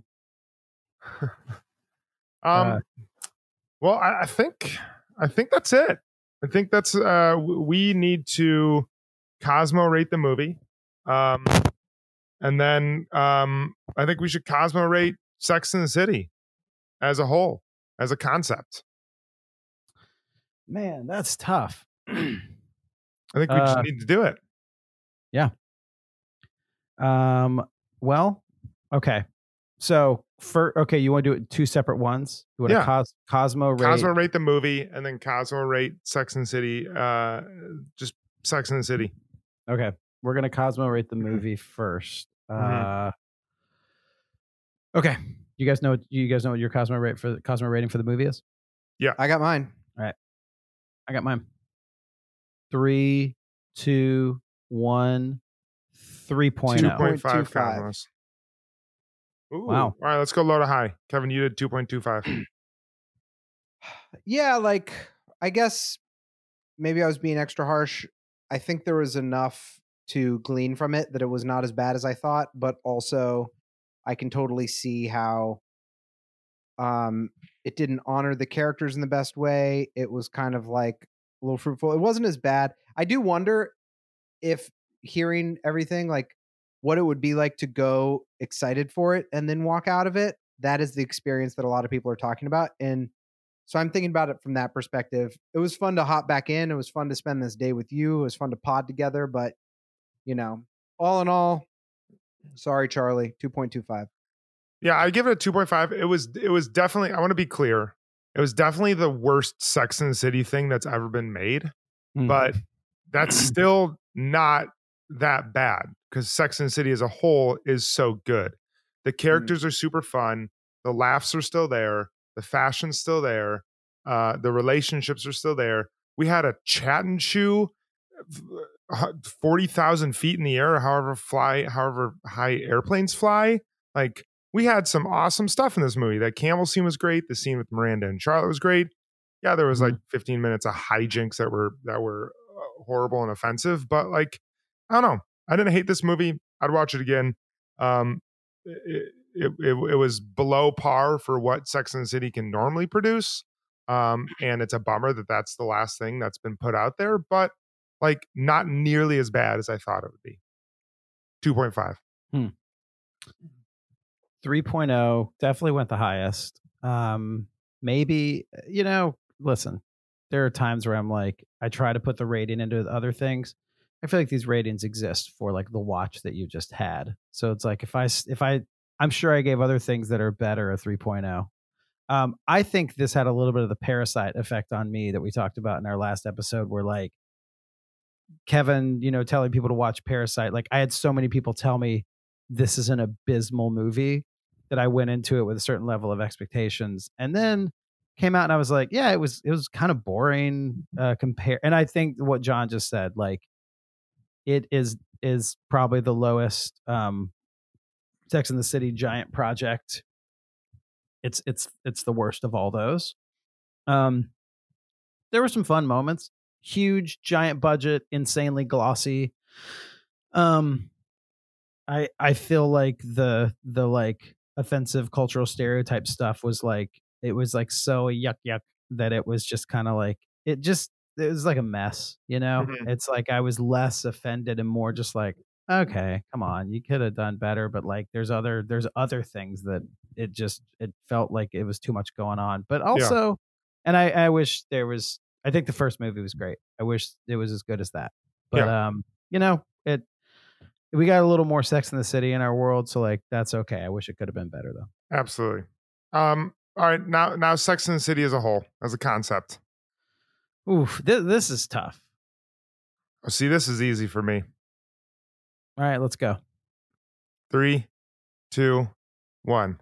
Well, I think that's it. I think that's we need to Cosmo rate the movie. And then I think we should Cosmo rate Sex and the City as a whole, as a concept. Man, that's tough. I think we just need to do it. Yeah. Well, okay. So you want to do it two separate ones? You want to Cosmo rate the movie, and then Cosmo rate Sex and the City. Just Sex and the City. Okay. We're gonna Cosmo rate the movie first. Okay. You guys know what your Cosmo rating for the movie is? Yeah. I got mine. All right. I got mine. 3, 2, 1, 3.0. 2.5 Cosmos. Ooh. Wow. All right, let's go low to high. Kevin, you did 2.25. Yeah, like I guess maybe I was being extra harsh. I think there was enough to glean from it that it was not as bad as I thought, but also I can totally see how it didn't honor the characters in the best way. It was kind of like a little fruitful. It wasn't as bad. I do wonder if hearing everything, like what it would be like to go excited for it and then walk out of it. That is the experience that a lot of people are talking about. And so I'm thinking about it from that perspective. It was fun to hop back in. It was fun to spend this day with you. It was fun to pod together, but you know, all in all, sorry, Charlie, 2.25. Yeah, I give it a 2.5. It was definitely, I want to be clear. It was definitely the worst Sex and the City thing that's ever been made, but that's still not that bad because Sex and the City as a whole is so good. The characters are super fun. The laughs are still there. The fashion's still there. The relationships are still there. We had a chat and chew 40,000 feet in the air, however high airplanes fly. Like, we had some awesome stuff in this movie. That camel scene was great. The scene with Miranda and Charlotte was great. Yeah, there was like 15 minutes of hijinks that were horrible and offensive, but like, I don't know. I didn't hate this movie. I'd watch it again. It was below par for what Sex and the City can normally produce. And it's a bummer that that's the last thing that's been put out there, but like not nearly as bad as I thought it would be. 2.5. 3.0 definitely went the highest. Maybe, you know, listen, there are times where I'm like, I try to put the rating into other things. I feel like these ratings exist for like the watch that you just had. So it's like I'm sure I gave other things that are better a 3.0. I think this had a little bit of the Parasite effect on me that we talked about in our last episode, where like Kevin, telling people to watch Parasite. Like I had so many people tell me this is an abysmal movie that I went into it with a certain level of expectations, and then came out and I was like, yeah, it was kind of boring compare. And I think what John just said, like it is probably the lowest Sex and the City giant project. It's the worst of all those. There were some fun moments. Huge, giant budget, insanely glossy. I feel like the like offensive cultural stereotype stuff was like, it was like so yuck that it was just kind of like it was like a mess, Mm-hmm. It's like I was less offended and more just like, okay, come on, you could have done better, but like there's other things that it felt like it was too much going on. But also, and I wish there was. I think the first movie was great. I wish it was as good as that. But we got a little more Sex in the City in our world, so like that's okay. I wish it could have been better though. Absolutely. All right, now Sex in the City as a whole, as a concept. Oof, this is tough. Oh, see, this is easy for me. All right, let's go. 3, 2, 1.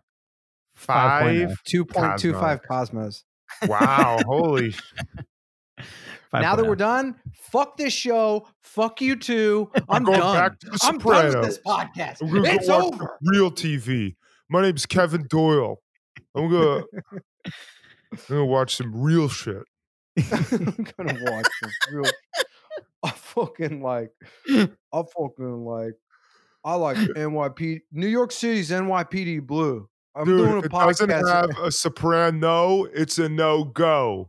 2.25 Cosmos. Wow, holy. Now that we're done, fuck this show. Fuck you too. I'm done. I'm done with this podcast. It's over. Real TV. My name's Kevin Doyle. I'm gonna watch some real shit. I'm gonna watch some real. I like NYPD. New York City's NYPD Blue. I'm doing a podcast. It doesn't have a soprano. It's a no-go.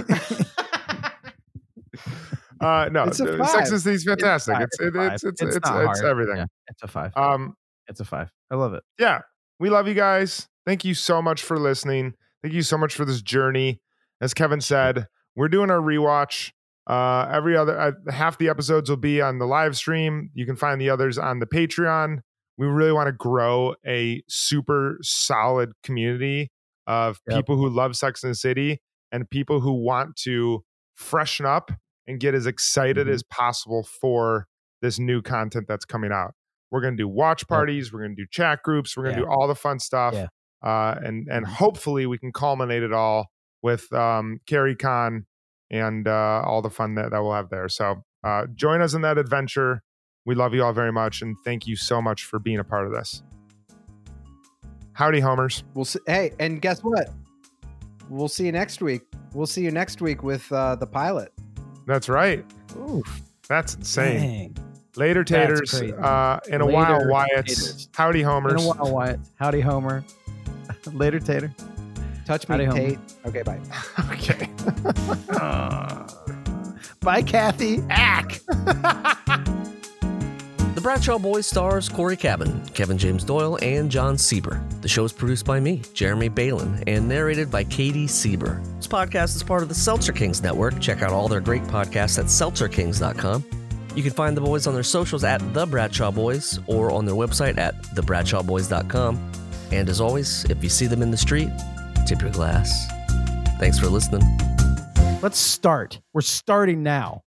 No, Sex and the City is fantastic. It's everything. Yeah, it's a 5. It's a 5. I love it. Yeah, we love you guys. Thank you so much for listening. Thank you so much for this journey. As Kevin said, we're doing our rewatch. Every other half the episodes will be on the live stream. You can find the others on the Patreon. We really want to grow a super solid community of people who love Sex and the City and people who want to freshen up and get as excited as possible for this new content that's coming out. We're going to do watch parties. We're going to do chat groups. We're going to do all the fun stuff. Yeah. And hopefully we can culminate it all with CarryCon and all the fun that we'll have there. So join us in that adventure. We love you all very much, and thank you so much for being a part of this. Howdy, Homers. We'll see. Hey, and guess what? We'll see you next week. We'll see you next week with the pilot. That's right. Oof. That's insane. Dang. Later, taters. In a while, Wyatt. Howdy, Homers. In a while, Wyatt. Howdy, Homer. Later, tater. Touch me, Tate. Okay, bye. Okay. Bye, Kathy. Ack. The Bradshaw Boys stars Corey Cabin, Kevin James Doyle, and John Sieber. The show is produced by me, Jeremy Balin, and narrated by Katie Sieber. This podcast is part of the Seltzer Kings Network. Check out all their great podcasts at seltzerkings.com. You can find the boys on their socials at The Bradshaw Boys or on their website at thebradshawboys.com. And as always, if you see them in the street, tip your glass. Thanks for listening. Let's start. We're starting now.